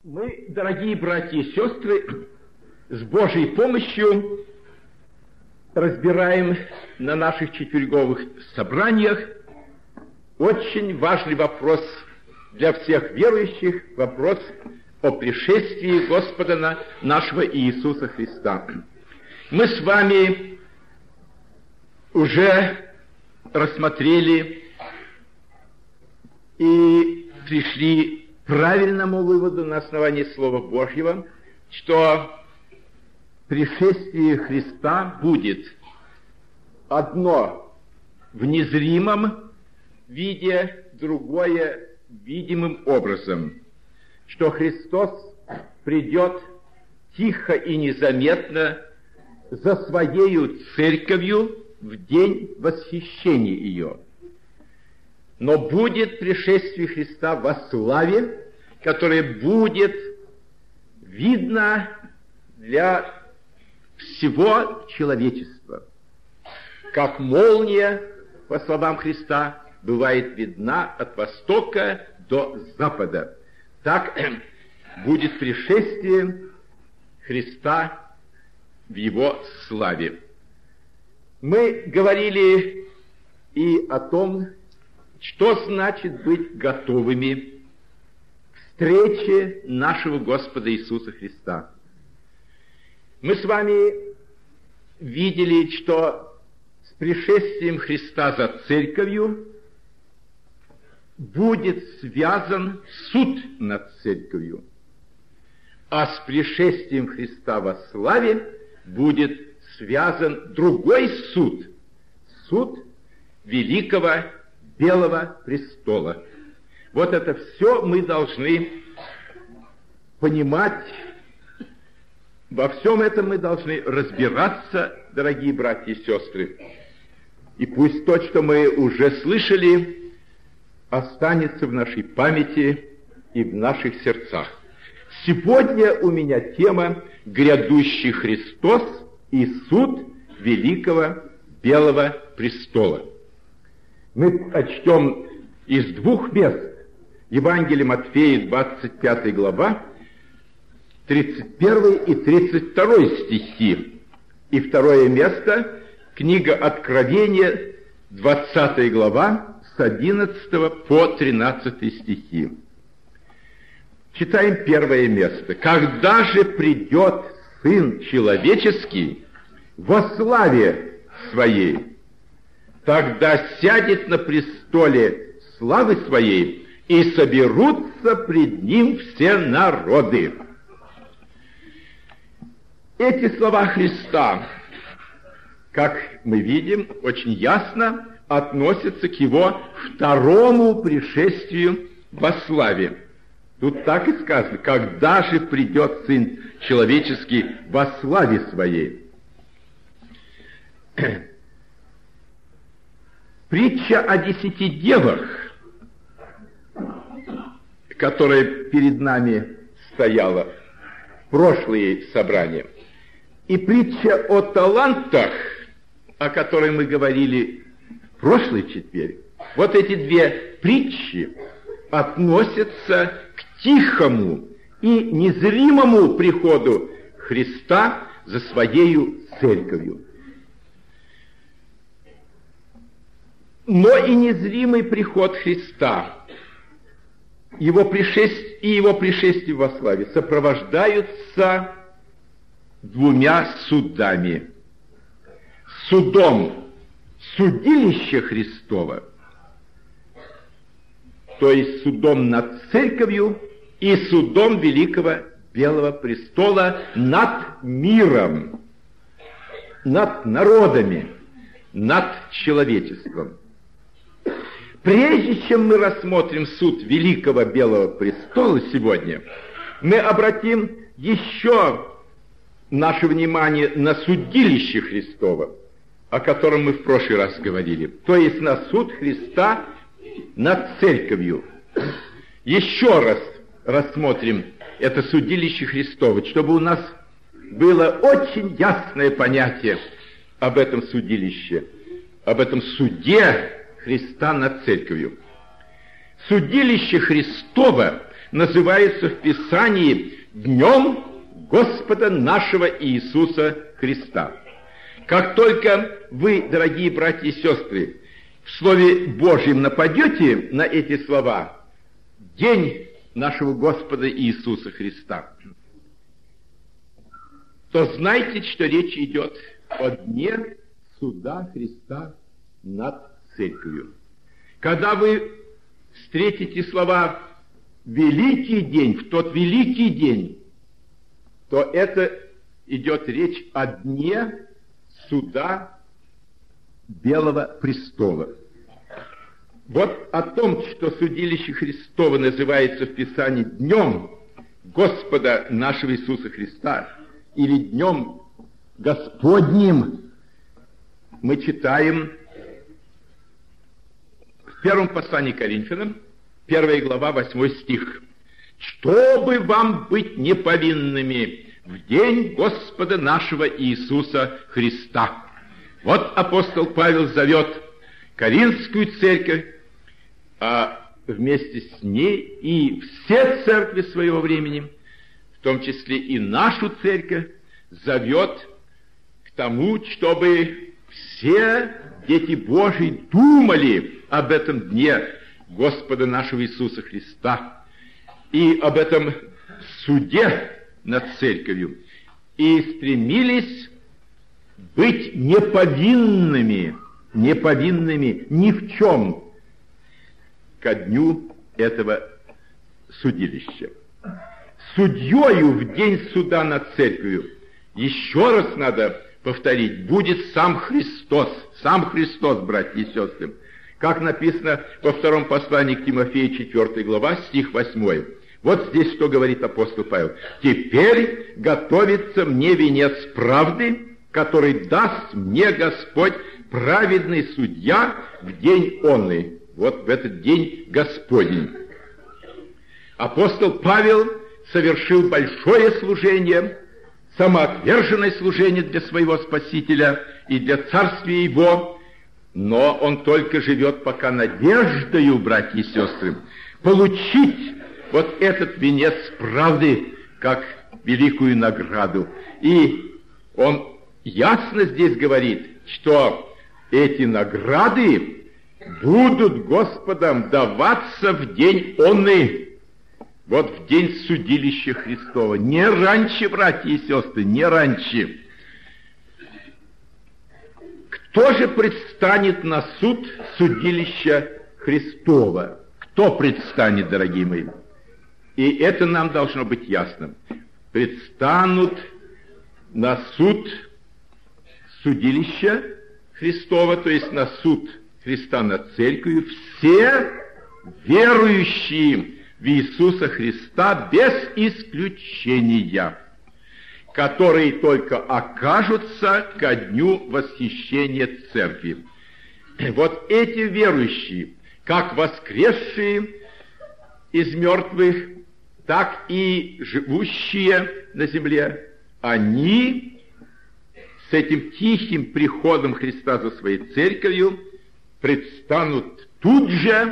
Мы, дорогие братья и сестры, с Божьей помощью разбираем на наших четверговых собраниях очень важный вопрос для всех верующих, вопрос о пришествии Господа нашего Иисуса Христа. Мы с вами уже рассмотрели и пришли к правильному выводу на основании Слова Божьего, что пришествие Христа будет одно в незримом виде, другое видимым образом, что Христос придет тихо и незаметно за Своею церковью в день восхищения ее. Но будет пришествие Христа во славе, которое будет видно для всего человечества. Как молния, по словам Христа, бывает видна от востока до запада. Так будет пришествие Христа в Его славе. Мы говорили и о том, что значит быть готовыми к встрече нашего Господа Иисуса Христа. Мы с вами видели, что с пришествием Христа за церковью будет связан суд над церковью, а с пришествием Христа во славе будет связан другой суд, суд великого Белого престола. Вот это все мы должны понимать, во всем этом мы должны разбираться, дорогие братья и сестры. И пусть то, что мы уже слышали, останется в нашей памяти и в наших сердцах. Сегодня у меня тема «Грядущий Христос и суд великого Белого престола». Мы прочтем из двух мест. Евангелие Матфея, 25 глава, 31 и 32 стихи. И второе место, книга Откровения, 20 глава, с 11 по 13 стихи. Читаем первое место. «Когда же придет Сын Человеческий во славе Своей, тогда сядет на престоле славы Своей, и соберутся пред Ним все народы». Эти слова Христа, как мы видим, очень ясно относятся к Его второму пришествию во славе. Тут так и сказано: «Когда же придет Сын Человеческий во славе Своей». Притча о 10 девах, которая перед нами стояла в прошлые собрания, и притча о талантах, о которой мы говорили в прошлый четверг, вот эти две притчи относятся к тихому и незримому приходу Христа за Своею церковью. Но и незримый приход Христа, Его пришествие во славе сопровождаются двумя судами. Судом судилища Христова, то есть судом над церковью, и судом великого Белого престола над миром, над народами, над человечеством. Прежде чем мы рассмотрим суд великого Белого престола сегодня, мы обратим еще наше внимание на судилище Христово, о котором мы в прошлый раз говорили, то есть на суд Христа над церковью. Еще раз рассмотрим это судилище Христово, чтобы у нас было очень ясное понятие об этом судилище, об этом суде Христа над церковью. Судилище Христово называется в Писании днем Господа нашего Иисуса Христа. Как только вы, дорогие братья и сестры, в Слове Божьем нападете на эти слова, день нашего Господа Иисуса Христа, то знайте, что речь идет о дне суда Христа над церковью. Когда вы встретите слова «великий день», в тот великий день, то это идет речь о дне суда Белого престола. Вот о том, что судилище Христово называется в Писании днем Господа нашего Иисуса Христа или днем Господним, мы читаем в первом послании к Коринфянам, 1 глава, 8 стих. «Чтобы вам быть неповинными в день Господа нашего Иисуса Христа». Вот апостол Павел зовет Коринфскую церковь, а вместе с ней и все церкви своего времени, в том числе и нашу церковь, зовет к тому, чтобы все дети Божьи думали об этом дне Господа нашего Иисуса Христа и об этом суде над церковью, и стремились быть неповинными ни в чем ко дню этого судилища. Судьёю в день суда над церковью, еще раз надо повторить, будет сам Христос, братья и сестры. Как написано во втором послании к Тимофею, 4 глава, стих 8. Вот здесь что говорит апостол Павел. «Теперь готовится мне венец правды, который даст мне Господь, праведный судья, в день онный». Вот в этот день Господень. Апостол Павел совершил большое служение, самоотверженное служение для своего Спасителя и для царствия его, но он только живет пока надеждою, братья и сестры, получить вот этот венец правды как великую награду. И он ясно здесь говорит, что эти награды будут Господом даваться в день онный, вот в день судилища Христова. Не раньше, братья и сестры, не раньше. Кто же предстанет на суд судилища Христова? Кто предстанет, дорогие мои? И это нам должно быть ясно. Предстанут на суд судилища Христова, то есть на суд Христа над церковью, все верующие в Иисуса Христа без исключения, которые только окажутся ко дню восхищения церкви. Вот эти верующие, как воскресшие из мертвых, так и живущие на земле, они с этим тихим приходом Христа за своей церковью предстанут тут же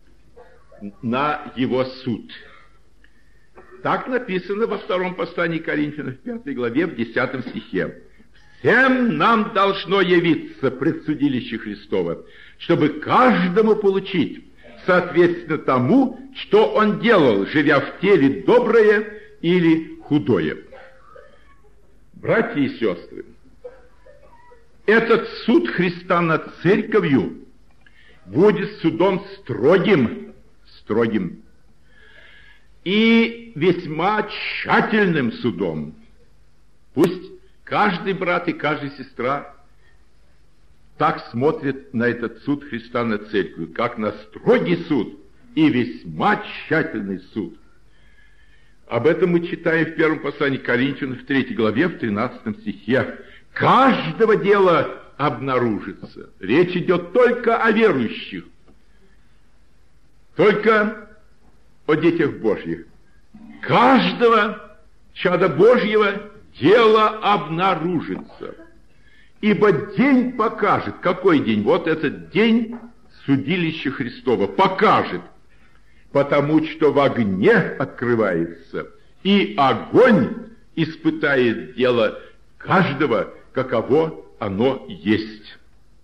на его суд. Так написано во втором послании к Коринфянам, в 5 главе, в 10 стихе. «Всем нам должно явиться пред судилище Христово, чтобы каждому получить соответственно тому, что он делал, живя в теле доброе или худое». Братья и сестры, этот суд Христа над церковью будет судом строгим и весьма тщательным судом. Пусть каждый брат и каждая сестра так смотрят на этот суд Христа над церковью, как на строгий суд и весьма тщательный суд. Об этом мы читаем в первом послании к Коринфянам, в 3 главе, в 13 стихе. Каждого дела обнаружится. Речь идет только о верующих, только о детях Божьих. Каждого чада Божьего дело обнаружится. Ибо день покажет. Какой день? Вот этот день судилища Христова покажет, потому что в огне открывается, и огонь испытает дело каждого, каково оно есть.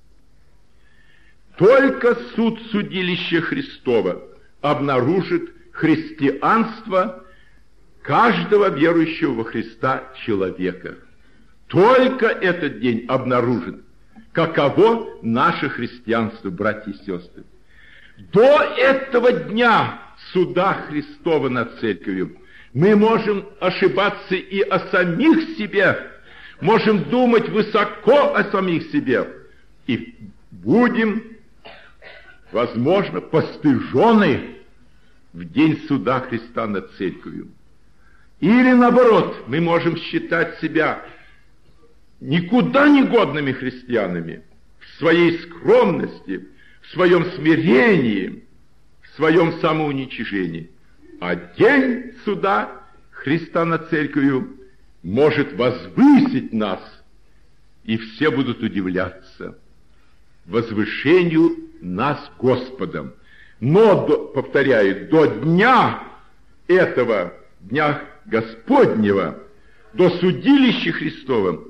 Только суд судилища Христова обнаружит христианство каждого верующего во Христа человека. Только этот день обнаружит, каково наше христианство, братья и сестры. До этого дня суда Христова над церковью мы можем ошибаться и о самих себе, можем думать высоко о самих себе, и будем, возможно, постыжены в день суда Христа над церковью. Или наоборот, мы можем считать себя никуда не годными христианами в своей скромности, в своем смирении, в своем самоуничижении. А день суда Христа над церковью может возвысить нас, и все будут удивляться возвышению нас Господом. Но, повторяю, до дня этого, дня Господнего, до судилища Христова,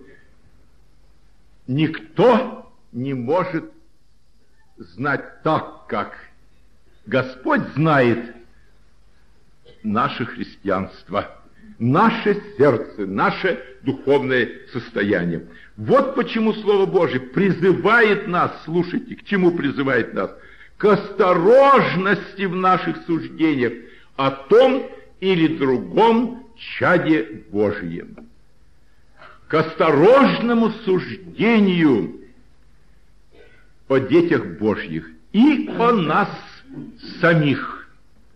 никто не может знать так, как Господь знает наше христианство, наше сердце, наше духовное состояние. Вот почему Слово Божие призывает нас, слушайте, к чему призывает нас? К осторожности в наших суждениях о том или другом чаде Божьем. К осторожному суждению о детях Божьих и о нас самих.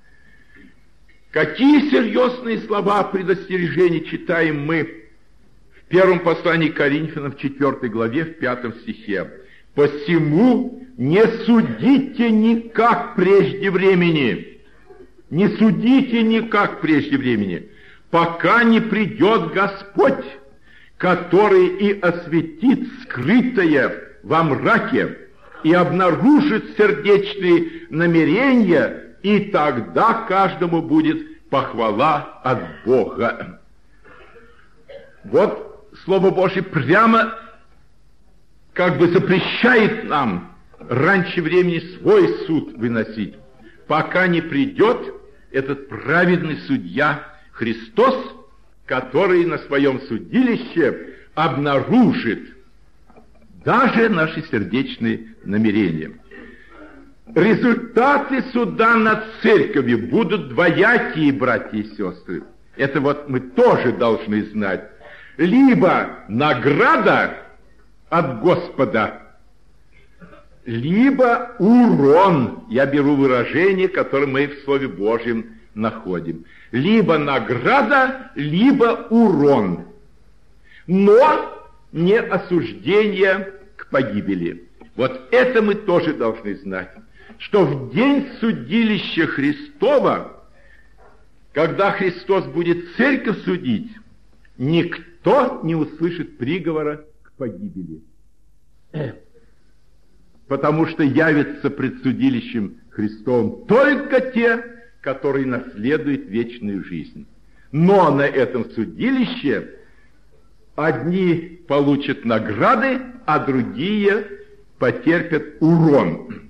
Какие серьезные слова предостережения читаем мы в первом послании к Коринфянам, в 4 главе, в 5 стихе. «Посему не судите никак прежде времени, не судите никак прежде времени, пока не придет Господь, который и осветит скрытое во мраке, и обнаружит сердечные намерения, и тогда каждому будет похвала от Бога». Вот Слово Божие прямо как бы запрещает нам раньше времени свой суд выносить, пока не придет этот праведный судья Христос, который на своем судилище обнаружит даже наши сердечные намерения. Результаты суда над церковью будут двоякие, братья и сестры. Это вот мы тоже должны знать. Либо награда от Господа, либо урон. Я беру выражение, которое мы в Слове Божьем находим. Либо награда, либо урон. Но не осуждение к погибели. Вот это мы тоже должны знать, что в день судилища Христова, когда Христос будет церковь судить, никто не услышит приговора к погибели. Потому что явятся пред судилищем Христовым только те, которые наследуют вечную жизнь. Но на этом судилище одни получат награды, а другие потерпят урон.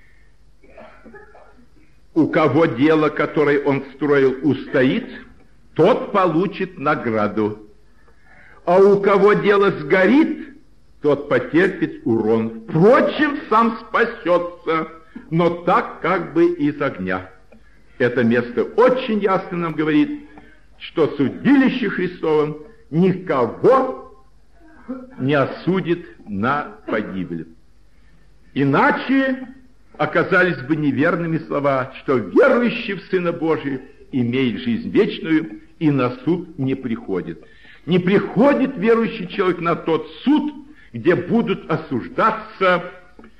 У кого дело, которое он строил, устоит, тот получит награду. А у кого дело сгорит, тот потерпит урон. Впрочем, сам спасется, но так как бы из огня. Это место очень ясно нам говорит, что судилище Христовым никого не осудит на погибель. Иначе оказались бы неверными слова, что верующий в Сына Божия имеет жизнь вечную и на суд не приходит. Не приходит верующий человек на тот суд, где будут осуждаться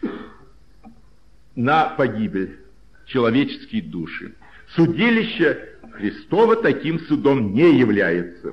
на погибель человеческие души. Судилище Христово таким судом не является.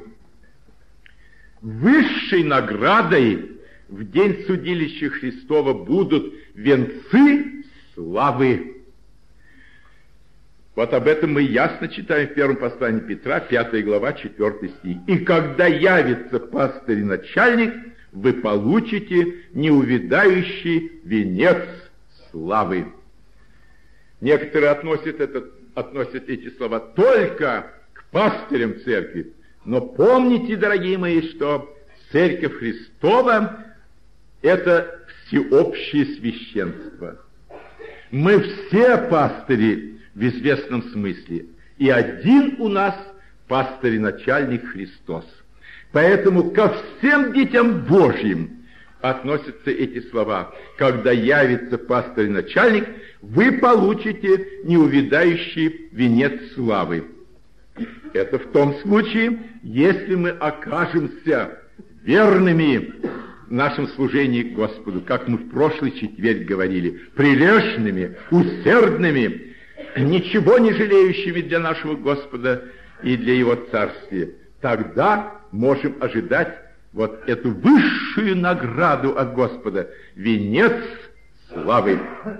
Высшей наградой в день судилища Христова будут венцы славы. Вот об этом мы ясно читаем в первом послании Петра, 5 глава, 4 стих. «И когда явится пастырь и начальник, вы получите неувядающий венец славы». Некоторые относят эти слова только к пастырям церкви. Но помните, дорогие мои, что Церковь Христова – это всеобщее священство. Мы все пастыри в известном смысле. И один у нас пастырь и начальник Христос. Поэтому ко всем детям Божьим относятся эти слова. Когда явится пастырь и начальник, вы получите неувядающий венец славы. Это в том случае, если мы окажемся верными в нашем служении к Господу, как мы в прошлый четверг говорили, прилежными, усердными, ничего не жалеющими для нашего Господа и для Его Царствия. Тогда можем ожидать вот эту высшую награду от Господа, венец славы.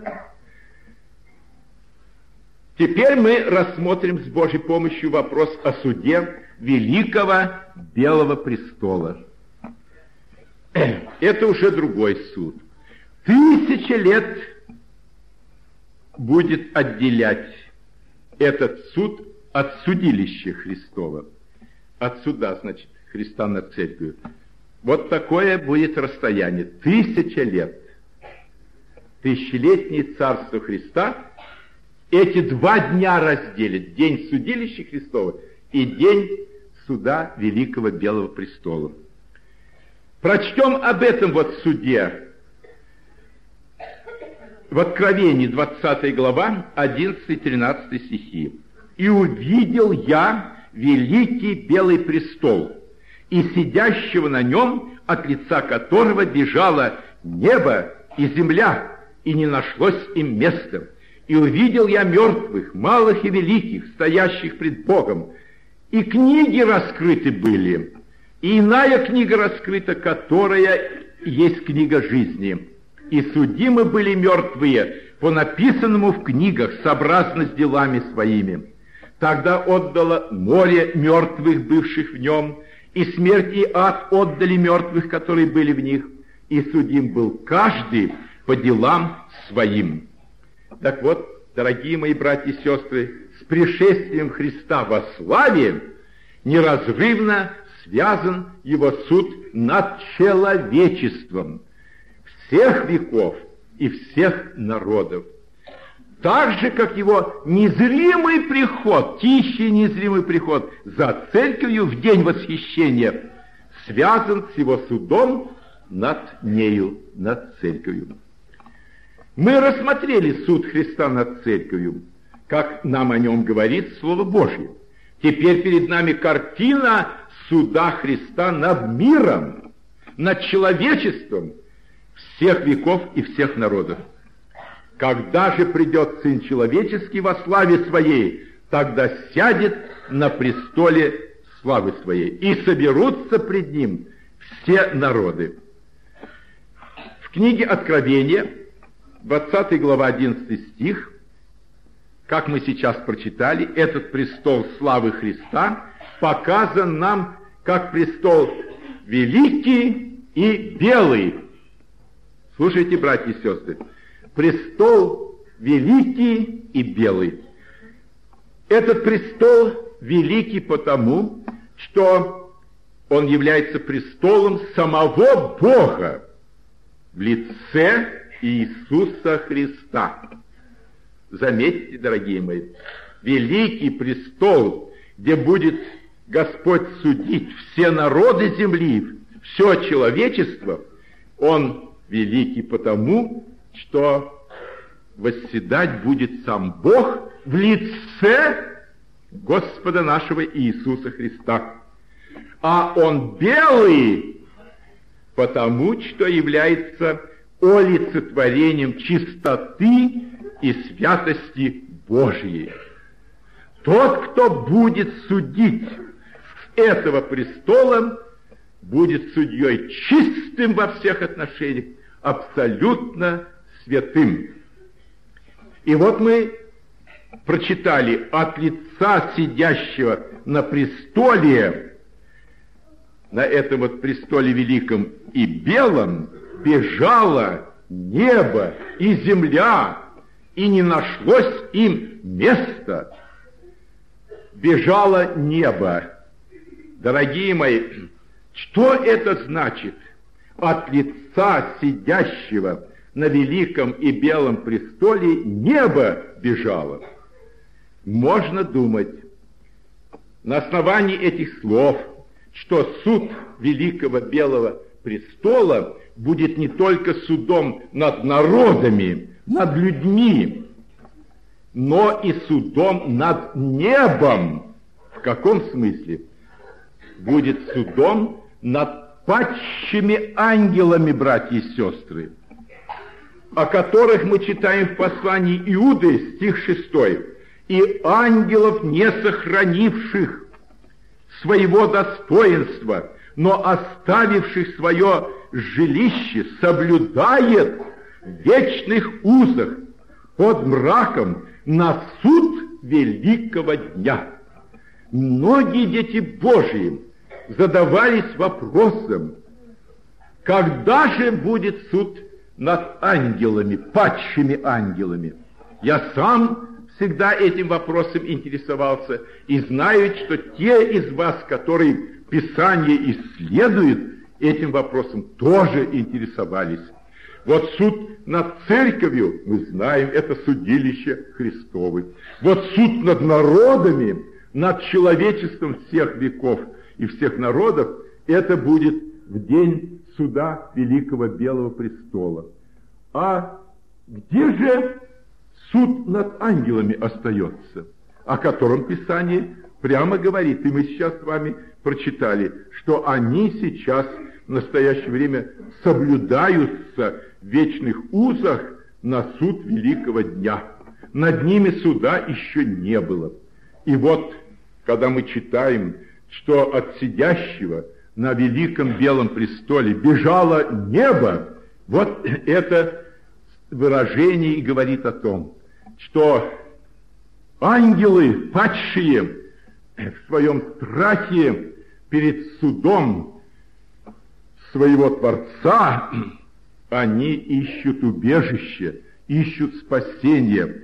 Теперь мы рассмотрим с Божьей помощью вопрос о суде Великого Белого Престола. Это уже другой суд. 1000 лет будет отделять этот суд от судилища Христова. От суда, значит, Христа над церковью. Вот такое будет расстояние. 1000 лет. Тысячелетнее царство Христа эти 2 дня разделит. День судилища Христова и день суда Великого Белого Престола. Прочтем об этом вот суде в Откровении, 20 глава, 11-13 стихи. «И увидел я великий белый престол, и сидящего на нем, от лица которого бежало небо и земля, и не нашлось им места. И увидел я мертвых, малых и великих, стоящих пред Богом, и книги раскрыты были, и иная книга раскрыта, которая есть книга жизни. И судимы были мертвые по написанному в книгах, сообразно с делами своими. Тогда отдало море мертвых, бывших в нем, и смерть и ад отдали мертвых, которые были в них, и судим был каждый по делам своим». Так вот, дорогие мои братья и сестры, с пришествием Христа во славе неразрывно связан его суд над человечеством всех веков и всех народов. Так же, как его незримый приход, тихий незримый приход за церковью в день восхищения связан с его судом над нею, над церковью. Мы рассмотрели суд Христа над церковью, как нам о нем говорит Слово Божье. Теперь перед нами картина суда Христа над миром, над человечеством всех веков и всех народов. Когда же придет Сын Человеческий во славе Своей, тогда сядет на престоле славы Своей, и соберутся пред Ним все народы. В книге Откровения, 20 глава, 11 стих, как мы сейчас прочитали, этот престол славы Христа показан нам как престол великий и белый. Слушайте, братья и сестры, престол великий и белый. Этот престол великий потому, что он является престолом самого Бога в лице Иисуса Христа. Заметьте, дорогие мои, великий престол, где будет Господь судить все народы земли, все человечество, он великий потому, что восседать будет сам Бог в лице Господа нашего Иисуса Христа. А он белый потому, что является олицетворением чистоты и святости Божьей. Тот, кто будет судить с этого престола, будет судьей чистым во всех отношениях, абсолютно святым. И вот мы прочитали: от лица сидящего на престоле, на этом вот престоле великом и белом, бежало небо и земля, и не нашлось им места. Бежало небо. Дорогие мои, что это значит? От лица сидящего на великом и белом престоле небо бежало. Можно думать на основании этих слов, что суд великого белого престола будет не только судом над народами, над людьми, но и судом над небом. В каком смысле? Будет судом над падшими ангелами, братья и сестры, о которых мы читаем в послании Иуды, стих 6. «И ангелов, не сохранивших своего достоинства, но оставивших свое жилище, соблюдает в вечных узах под мраком на суд великого дня». Многие дети Божьи задавались вопросом, когда же будет суд над ангелами, падшими ангелами. Я сам всегда этим вопросом интересовался и знаю, что те из вас, которые Писание исследуют, этим вопросом тоже интересовались. Вот суд над церковью, мы знаем, это судилище Христово. Вот суд над народами, над человечеством всех веков и всех народов, это будет в день суда Великого Белого Престола. А где же суд над ангелами остается, о котором Писание прямо говорит, и мы сейчас с вами прочитали, что они сейчас в настоящее время соблюдаются в вечных узах на суд великого дня. Над ними суда еще не было. И вот, когда мы читаем, что от сидящего на великом белом престоле бежало небо, вот это выражение и говорит о том, что ангелы, падшие в своем страхе перед судом своего Творца, они ищут убежище, ищут спасение.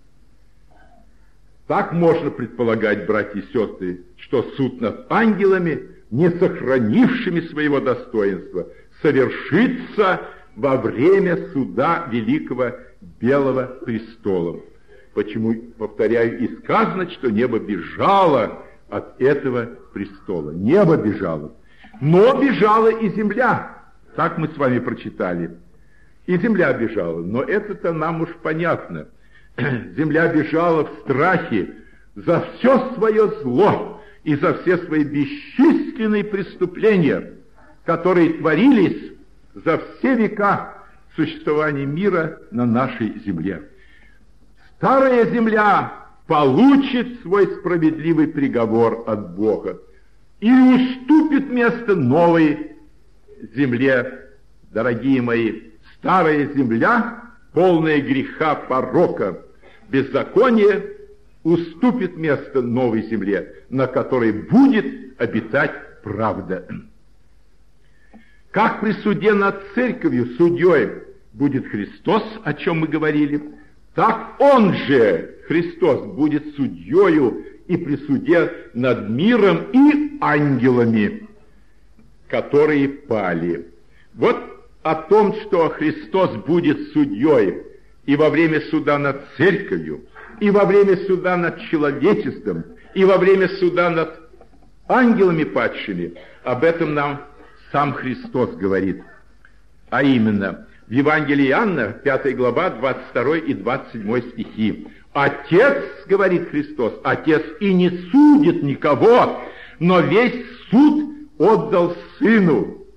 Так можно предполагать, братья и сестры, что суд над ангелами, не сохранившими своего достоинства, совершится во время суда Великого Белого Престола. Почему, повторяю, и сказано, что небо бежало от этого престола. Небо бежало. Но бежала и земля. Так мы с вами прочитали. И земля бежала. Но это-то нам уж понятно. Земля бежала в страхе за все свое зло и за все свои бесчисленные преступления, которые творились за все века существования мира на нашей земле. Старая земля получит свой справедливый приговор от Бога и уступит место новой земле. Дорогие мои, старая земля, полная греха, порока, беззакония, уступит место новой земле, на которой будет обитать правда. Как при суде над церковью судьей будет Христос, о чем мы говорили, так Он же, Христос, будет судьею и при суде над миром и ангелами, которые пали. Вот о том, что Христос будет судьей и во время суда над церковью, и во время суда над человечеством, и во время суда над ангелами падшими, об этом нам сам Христос говорит. А именно, в Евангелии Иоанна, 5 глава, 22 и 27 стихи. «Отец, — говорит Христос, — Отец и не судит никого, но весь суд отдал Сыну,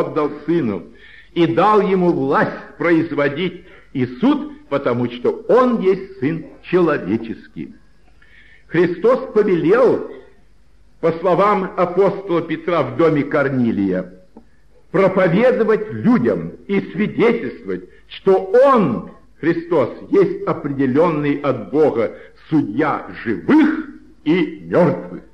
и дал Ему власть производить и суд, потому что Он есть Сын человеческий». Христос повелел, по словам апостола Петра в доме Корнилия, проповедовать людям и свидетельствовать, что Он, Христос есть определенный от Бога судья живых и мертвых.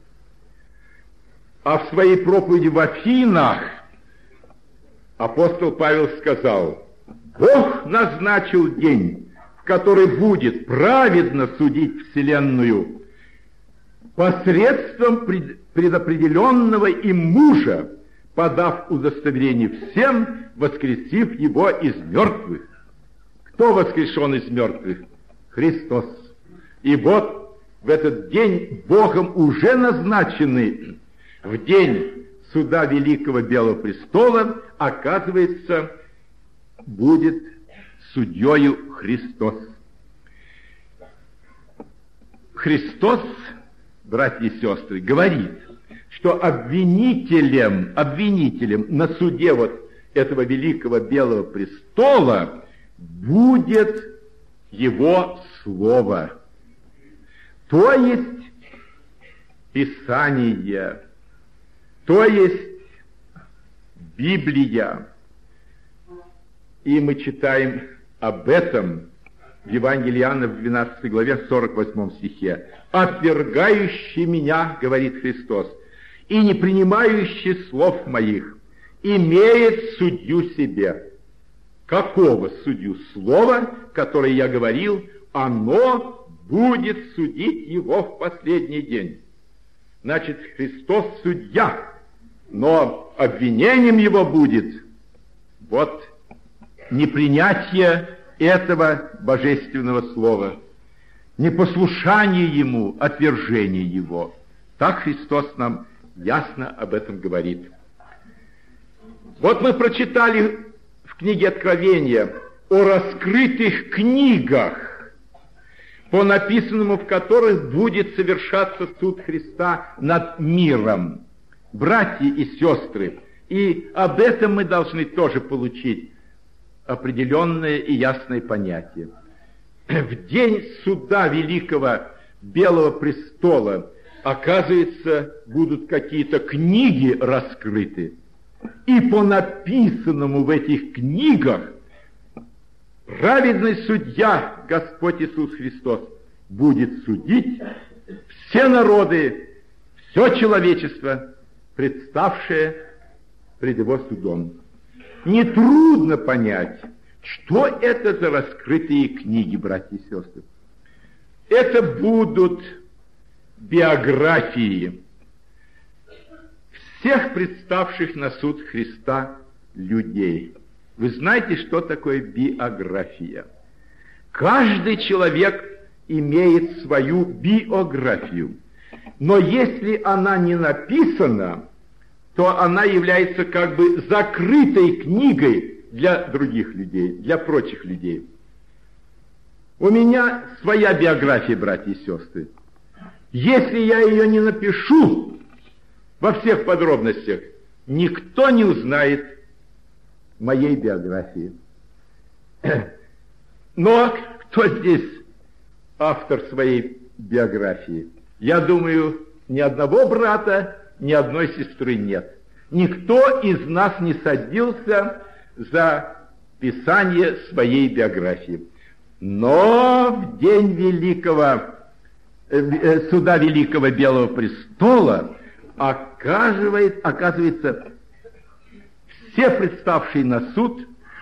А в своей проповеди в Афинах апостол Павел сказал: Бог назначил день, в который будет праведно судить вселенную посредством предопределенного им мужа, подав удостоверение всем, воскресив его из мертвых. Кто воскрешен из мертвых? Христос. И вот в этот день Богом уже назначенный, в день суда Великого Белого Престола, оказывается, будет судьею Христос. Христос, братья и сестры, говорит, что обвинителем на суде вот этого Великого Белого Престола будет Его Слово, то есть Писание, то есть Библия. И мы читаем об этом в Евангелии Иоанна в 12 главе 48 стихе. «Отвергающий меня, — говорит Христос, — и не принимающий слов моих, имеет судью себе». Какого судью? Слово, которое я говорил, оно будет судить его в последний день. Значит, Христос судья, но обвинением его будет вот непринятие этого божественного слова, непослушание ему, отвержение его. Так Христос нам ясно об этом говорит. Вот мы прочитали в книге Откровения о раскрытых книгах, по написанному в которых будет совершаться суд Христа над миром. Братья и сестры, и об этом мы должны тоже получить определенное и ясное понятие. В день суда Великого Белого Престола, оказывается, будут какие-то книги раскрыты. И по написанному в этих книгах праведный судья, Господь Иисус Христос, будет судить все народы, все человечество, представшее пред Его судом. Нетрудно понять, что это за раскрытые книги, братья и сестры. Это будут биографии всех представших на суд Христа людей. Вы знаете, что такое биография? Каждый человек имеет свою биографию, но если она не написана, то она является как бы закрытой книгой для других людей, для прочих людей. У меня своя биография, братья и сестры. Если я ее не напишу во всех подробностях, никто не узнает моей биографии. Но кто здесь автор своей биографии? Я думаю, ни одного брата, ни одной сестры нет. Никто из нас не садился за писание своей биографии. Но в день суда Великого Белого Престола оказывается, все представшие на суд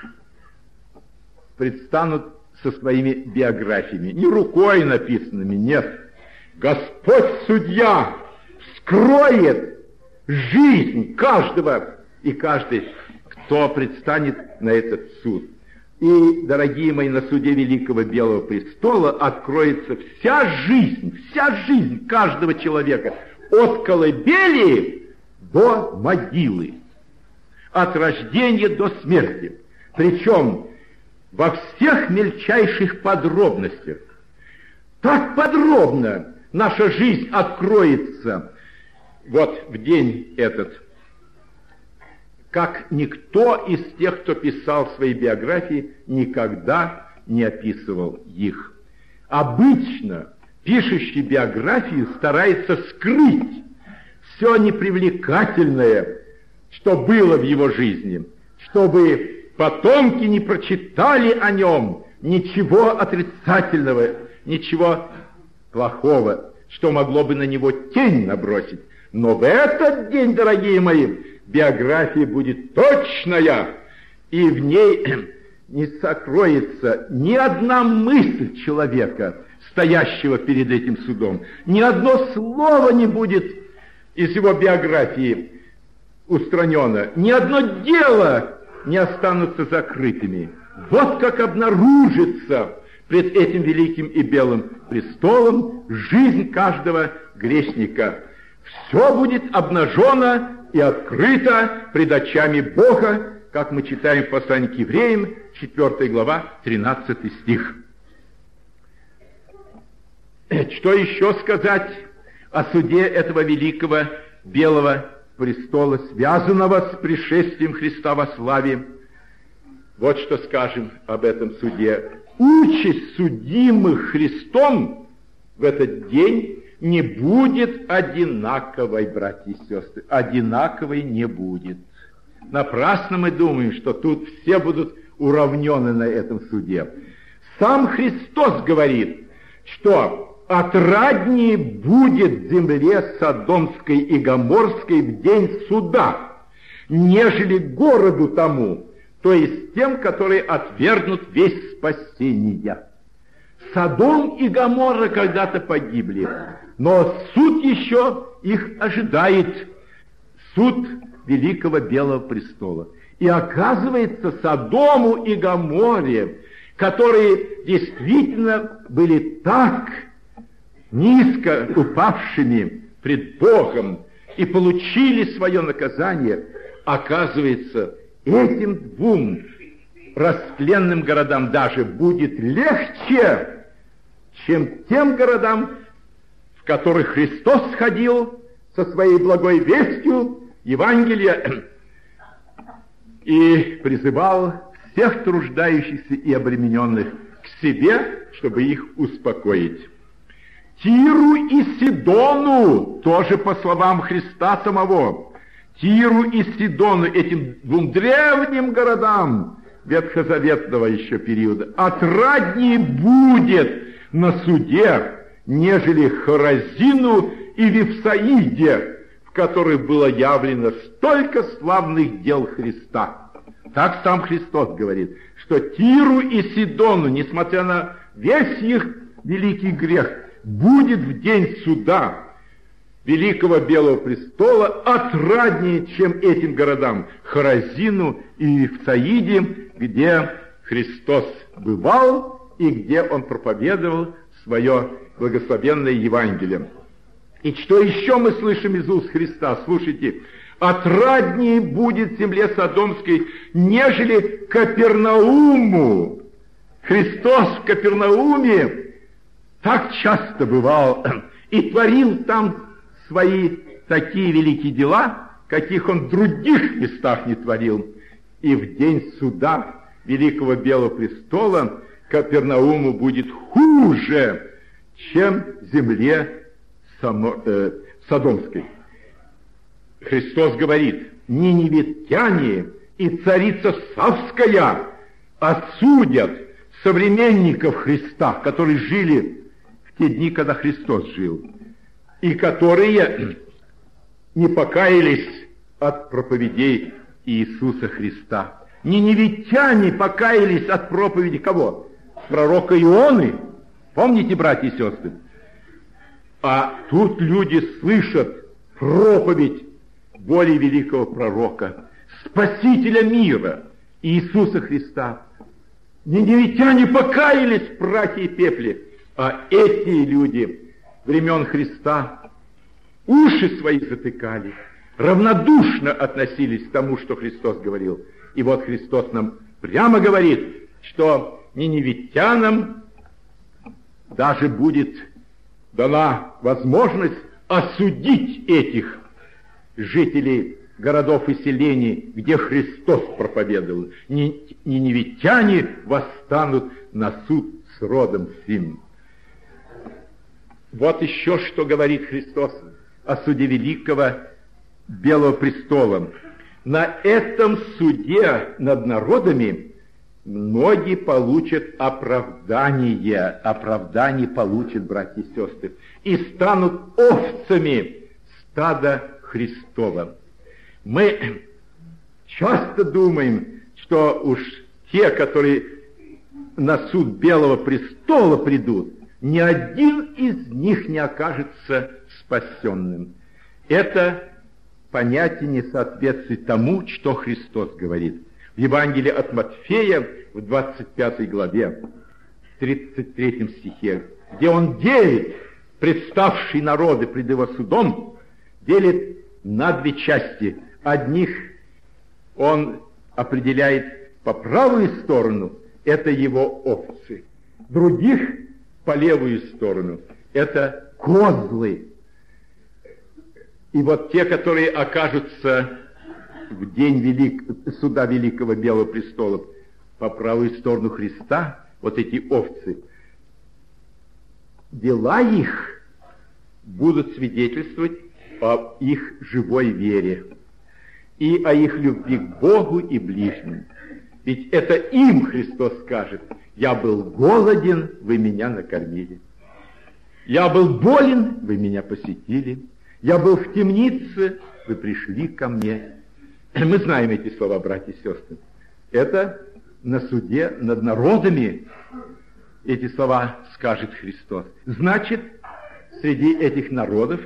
предстанут со своими биографиями. Не рукой написанными, нет. Господь судья вскроет жизнь каждого и каждой, кто предстанет на этот суд. И, дорогие мои, на суде Великого Белого Престола откроется вся жизнь каждого человека, от колыбели до могилы, от рождения до смерти. Причем во всех мельчайших подробностях. Так подробно наша жизнь откроется вот в день этот, как никто из тех, кто писал свои биографии, никогда не описывал их. Обычно пишущий биографию старается скрыть все непривлекательное, что было в его жизни, чтобы потомки не прочитали о нем ничего отрицательного, ничего плохого, что могло бы на него тень набросить. Но в этот день, дорогие мои, биография будет точная, и в ней не сокроется ни одна мысль человека, стоящего перед этим судом. Ни одно слово не будет из его биографии устранено, ни одно дело не останутся закрытыми. Вот как обнаружится пред этим великим и белым престолом жизнь каждого грешника. Все будет обнажено и открыто пред очами Бога, как мы читаем в послании к евреям, 4 глава, 13 стих. Что еще сказать о суде этого великого белого престола, связанного с пришествием Христа во славе? Вот что скажем об этом суде. Участь судимых Христом в этот день не будет одинаковой, братья и сестры. Одинаковой не будет. Напрасно мы думаем, что тут все будут уравнены на этом суде. Сам Христос говорит, что отраднее будет земле Содомской и Гоморской в день суда, нежели городу тому, то есть тем, которые отвергнут весть спасения. Содом и Гоморра когда-то погибли, но суд еще их ожидает, суд великого белого престола. И оказывается, Содому и Гоморре, которые действительно были так низко упавшими пред Богом и получили свое наказание, оказывается, этим двум растленным городам даже будет легче, чем тем городам, в которых Христос ходил со своей благой вестью Евангелия и призывал всех труждающихся и обремененных к себе, чтобы их успокоить. Тиру и Сидону, тоже по словам Христа самого, Тиру и Сидону, этим двум древним городам ветхозаветного еще периода, отраднее будет на суде, нежели Хоразину и Вифсаиде, в которых было явлено столько славных дел Христа. Так сам Христос говорит, что Тиру и Сидону, несмотря на весь их великий грех, будет в день суда великого белого престола отраднее, чем этим городам Хоразину и Вифсаиде, где Христос бывал и где Он проповедовал свое благословенное Евангелие. И что еще мы слышим из уст Христа? Слушайте, отраднее будет земле Содомской, нежели Капернауму. Христос в Капернауме так часто бывал и творил там свои такие великие дела, каких Он в других местах не творил. И в день суда великого белого престола Капернауму будет хуже, чем земле Содомской. Христос говорит, ниневитяне и царица Савская осудят современников Христа, которые жили в те дни, когда Христос жил, и которые не покаялись от проповедей Иисуса Христа. Ниневитяне покаялись от проповеди кого? Пророка Ионы. Помните, братья и сестры? А тут люди слышат проповедь более великого пророка, Спасителя мира, Иисуса Христа. Ниневитяне покаялись в прахе и пепле, а эти люди времен Христа уши свои затыкали, равнодушно относились к тому, что Христос говорил. И вот Христос нам прямо говорит, что ниневитянам даже будет дана возможность осудить этих жителей городов и селений, где Христос проповедовал. Ниневитяне восстанут на суд с родом сим. Вот еще что говорит Христос о суде великого белого престола. На этом суде над народами многие получат оправдание получат, братья и сестры, и станут овцами стада Христова. Мы часто думаем, что уж те, которые на суд Белого престола придут, ни один из них не окажется спасенным. Это понятие не соответствует тому, что Христос говорит. В Евангелии от Матфея, в 25 главе, в 33 стихе, где Он делит представшие народы пред Его судом, делит на две части. Одних Он определяет по правую сторону, это Его овцы. Других по левую сторону, это козлы. И вот те, которые окажутся в день суда Великого Белого Престола по правую сторону Христа, вот эти овцы, дела их будут свидетельствовать о их живой вере и о их любви к Богу и ближним. Ведь это им Христос скажет: «Я был голоден, вы меня накормили. Я был болен, вы меня посетили. Я был в темнице, вы пришли ко мне». Мы знаем эти слова, братья и сестры. Это на суде над народами эти слова скажет Христос. Значит, среди этих народов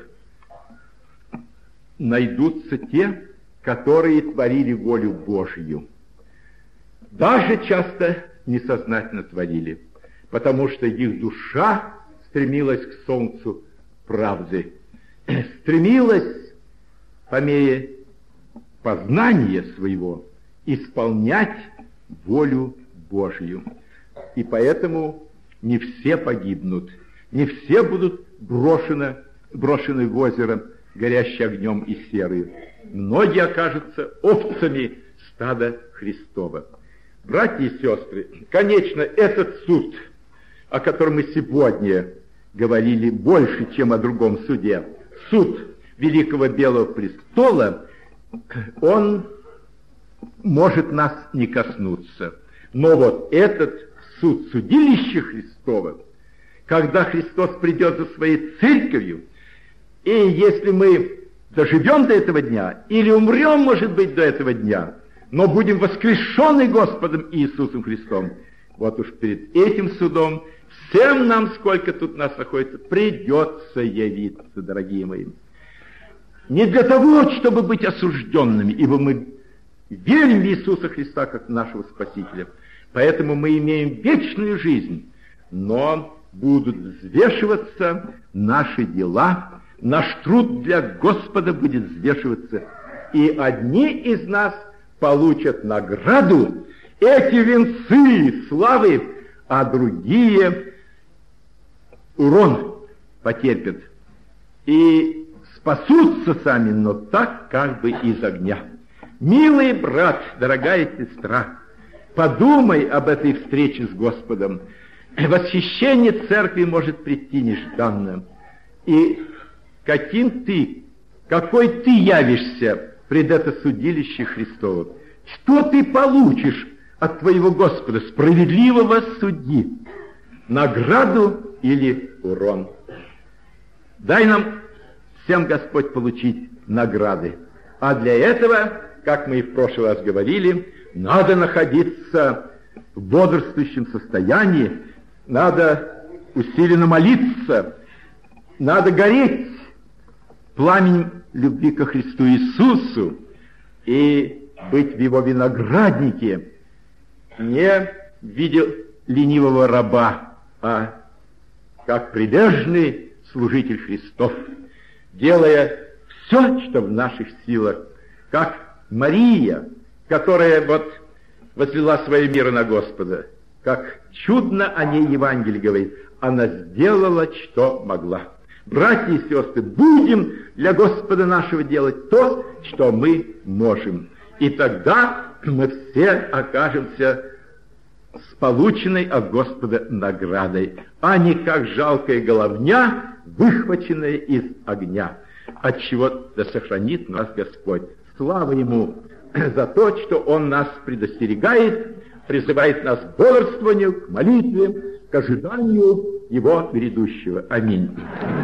найдутся те, которые творили волю Божью. Даже часто несознательно творили, потому что их душа стремилась к солнцу правды, стремилась по мере познания своего исполнять волю Божью. И поэтому не все погибнут, не все будут брошены в озеро, горящее огнем и серою. Многие окажутся овцами стада Христова. Братья и сестры, конечно, этот суд, о котором мы сегодня говорили больше, чем о другом суде, суд Великого Белого Престола, он может нас не коснуться. Но вот этот суд судилища Христова, когда Христос придет за своей церковью, и если мы доживем до этого дня, или умрем, может быть, до этого дня, но будем воскрешены Господом Иисусом Христом, вот уж перед этим судом всем нам, сколько тут нас находится, придется явиться, дорогие мои. Не для того, чтобы быть осужденными, ибо мы верим в Иисуса Христа как нашего Спасителя, поэтому мы имеем вечную жизнь, но будут взвешиваться наши дела, наш труд для Господа будет взвешиваться, и одни из нас получат награду, эти венцы славы, а другие урон потерпят и спасутся сами, но так как бы из огня. Милый брат, дорогая сестра, подумай об этой встрече с Господом. Восхищение церкви может прийти нежданно. И какой ты явишься пред это судилище Христово? Что ты получишь от твоего Господа, справедливого судьи? Награду или урон? Дай нам всем, Господь, получить награды. А для этого, как мы и в прошлый раз говорили, надо находиться в бодрствующем состоянии, надо усиленно молиться, надо гореть пламенем любви ко Христу Иисусу и быть в Его винограднике, не в виде ленивого раба, а как прилежный служитель Христов, делая все, что в наших силах, как Мария, которая возвела свое мир на Господа, как чудно о ней Евангелие говорит, она сделала, что могла. Братья и сестры, будем для Господа нашего делать то, что мы можем. И тогда мы все окажемся с полученной от Господа наградой, а не как жалкая головня, выхваченная из огня. От чего да сохранит нас Господь. Слава Ему за то, что Он нас предостерегает призывает нас к бодрствованию, к молитве, к ожиданию Его грядущего. Аминь.